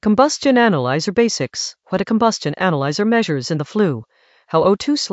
Combustion Analyzer Basics. What a combustion analyzer measures in the flue. How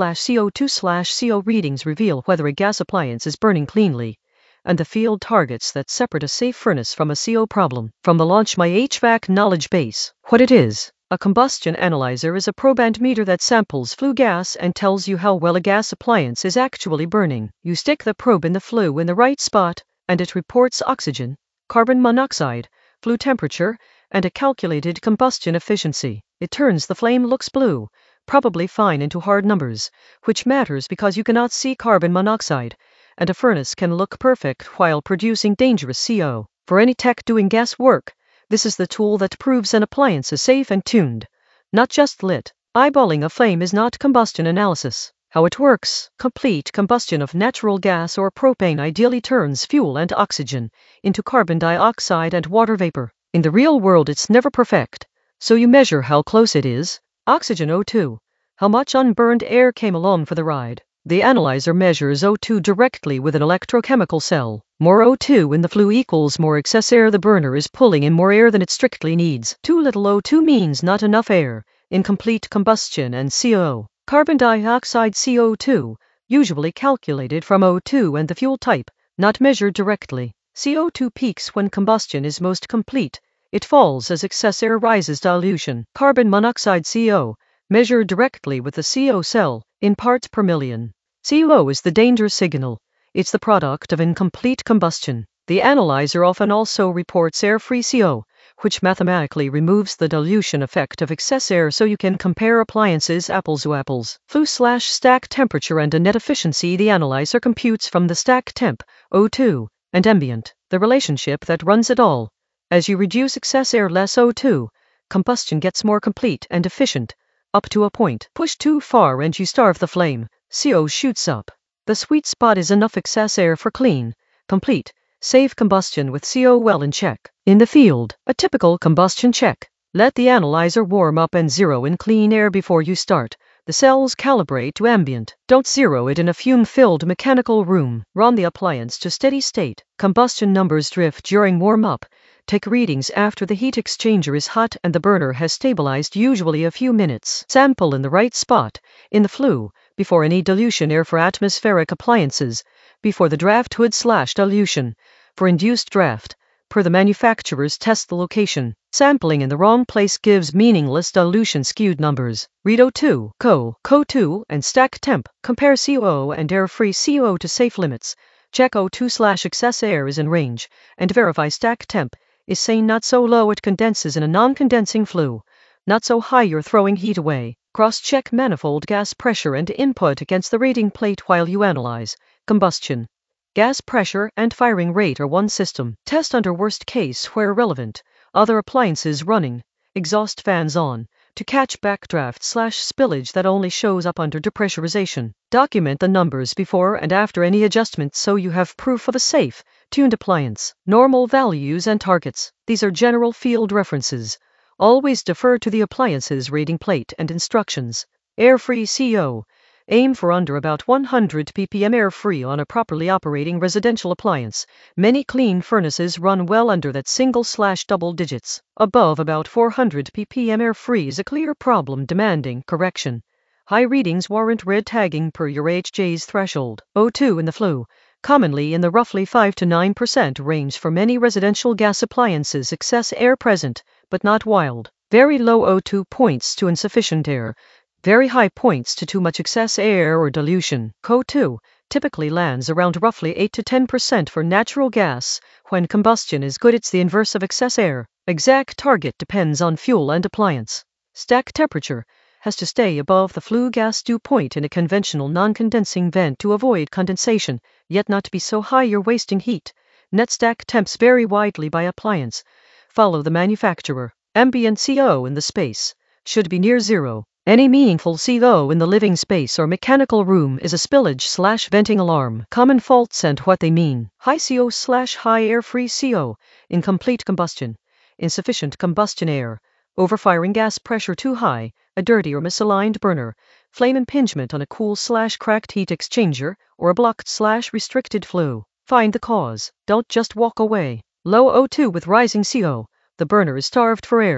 O2/CO2/CO readings reveal whether a gas appliance is burning cleanly. And the field targets that separate a safe furnace from a CO problem. From the Launch My HVAC knowledge base. What it is. A combustion analyzer is a proband meter that samples flue gas and tells you how well a gas appliance is actually burning. You stick the probe in the flue in the right spot, and it reports oxygen, carbon monoxide, flue temperature, and a calculated combustion efficiency. It turns the flame looks blue, probably fine, into hard numbers, which matters because you cannot see carbon monoxide, and a furnace can look perfect while producing dangerous CO. For any tech doing gas work, this is the tool that proves an appliance is safe and tuned, not just lit. Eyeballing a flame is not combustion analysis. How it works. Complete combustion of natural gas or propane ideally turns fuel and oxygen into carbon dioxide and water vapor. In the real world it's never perfect, so you measure how close it is. Oxygen O2. How much unburned air came along for the ride. The analyzer measures O2 directly with an electrochemical cell. More O2 in the flue equals more excess air. The burner is pulling in more air than it strictly needs. Too little O2 means not enough air. Incomplete combustion and CO. Carbon dioxide CO2, usually calculated from O2 and the fuel type, not measured directly. CO2 peaks when combustion is most complete. It falls as excess air rises. Dilution. Carbon monoxide CO, measured directly with the CO cell, in parts per million. CO is the danger signal. It's the product of incomplete combustion. The analyzer often also reports air-free CO, which mathematically removes the dilution effect of excess air so you can compare appliances apples to apples. Flue/stack temperature and a net efficiency. The analyzer computes from the stack temp, O2, and ambient, the relationship that runs it all. As you reduce excess air, less O2, combustion gets more complete and efficient, up to a point. Push too far and you starve the flame. CO shoots up. The sweet spot is enough excess air for clean, complete, safe combustion with CO well in check. In the field, a typical combustion check. Let the analyzer warm up and zero in clean air before you start. The cells calibrate to ambient. Don't zero it in a fume-filled mechanical room. Run the appliance to steady state. Combustion numbers drift during warm-up. Take readings after the heat exchanger is hot and the burner has stabilized, usually a few minutes. Sample in the right spot, in the flue, before any dilution air for atmospheric appliances, before the draft hood/dilution. For induced draft, per the manufacturers, test the location. Sampling in the wrong place gives meaningless dilution skewed numbers. Read O2, CO2, and stack temp. Compare CO and air-free CO to safe limits. Check O2/excess air is in range, and verify stack temp is sane, not so low it condenses in a non-condensing flue, not so high you're throwing heat away. Cross-check manifold gas pressure and input against the reading plate while you analyze. Combustion. Gas pressure and firing rate are one system. Test under worst case where relevant. Other appliances running. Exhaust fans on. To catch backdraft/spillage that only shows up under depressurization. Document the numbers before and after any adjustments so you have proof of a safe, tuned appliance. Normal values and targets. These are general field references. Always defer to the appliance's rating plate and instructions. Air-free CO. Aim for under about 100 ppm air-free on a properly operating residential appliance. Many clean furnaces run well under that single/double digits. Above about 400 ppm air-free is a clear problem demanding correction. High readings warrant red tagging per your HJ's threshold. O2 in the flue. Commonly in the roughly 5 to 9% range for many residential gas appliances. Excess air present, but not wild. Very low O2 points to insufficient air. Very high points to too much excess air or dilution. CO2 typically lands around roughly 8 to 10% for natural gas. When combustion is good, it's the inverse of excess air. Exact target depends on fuel and appliance. Stack temperature has to stay above the flue gas dew point in a conventional non-condensing vent to avoid condensation, yet not be so high you're wasting heat. Net stack temps vary widely by appliance. Follow the manufacturer. Ambient CO in the space should be near zero. Any meaningful CO in the living space or mechanical room is a spillage/venting alarm. Common faults and what they mean. High CO/high air-free CO. Incomplete combustion. Insufficient combustion air. Overfiring gas pressure too high. A dirty or misaligned burner. Flame impingement on a cool/cracked heat exchanger, or a blocked/restricted flue. Find the cause. Don't just walk away. Low O2 with rising CO. The burner is starved for air.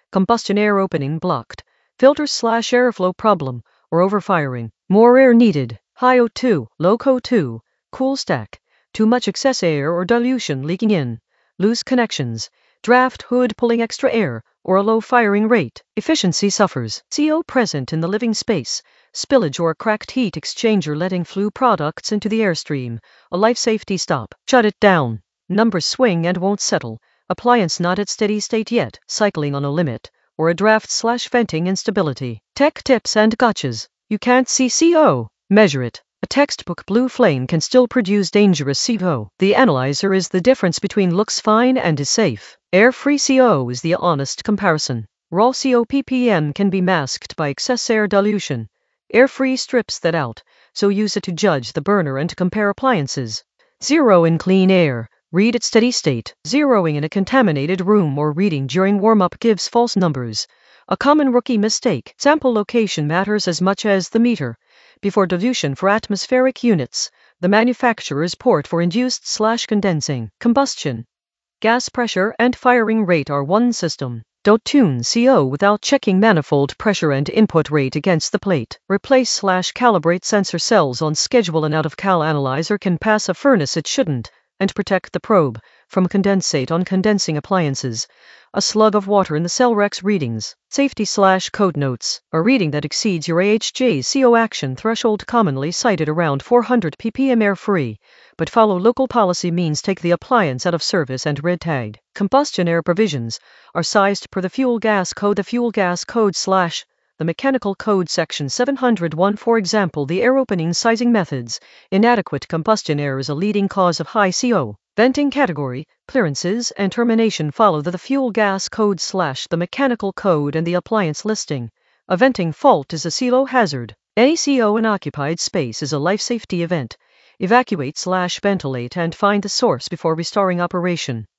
combustion air opening blocked, filter/airflow problem, or overfiring. More air needed. High O2, low CO2, cool stack. Too much excess air or dilution leaking in. Loose connections. Draft hood pulling extra air, or a low firing rate. Efficiency suffers. CO present in the living space. Spillage or cracked heat exchanger letting flue products into the airstream. A life safety stop. Shut it down. Numbers swing and won't settle. Appliance not at steady state yet, cycling on a limit, or a draft/venting instability. Tech tips and gotchas. You can't see CO. Measure it. A textbook blue flame can still produce dangerous CO. The analyzer is the difference between looks fine and is safe. Air-free CO is the honest comparison. Raw CO ppm can be masked by excess air dilution. Air-free strips that out, so use it to judge the burner and compare appliances. Zero in clean air. Read at steady state. Zeroing in a contaminated room or reading during warm-up gives false numbers. A common rookie mistake. Sample location matters as much as the meter. Before dilution for atmospheric units, the manufacturer's port for induced/condensing. Combustion. Gas pressure and firing rate are one system. Don't tune CO without checking manifold pressure and input rate against the plate. Replace/calibrate sensor cells on schedule. An out-of-cal analyzer can pass a furnace it shouldn't, and protect the probe from condensate on condensing appliances. A slug of water in the Celrex readings. Safety/code notes. A reading that exceeds your AHJ CO action threshold commonly cited around 400 ppm air-free, but follow local policy means take the appliance out of service and red tagged. Combustion air provisions are sized per the fuel gas code. The fuel gas code / the mechanical code section 701. For example, the air opening sizing methods. Inadequate combustion air is a leading cause of high CO. Venting category, clearances, and termination follow the fuel gas code / the mechanical code and the appliance listing. A venting fault is a CO hazard. Any CO in occupied space is a life safety event. Evacuate/ventilate and find the source before restarting operation.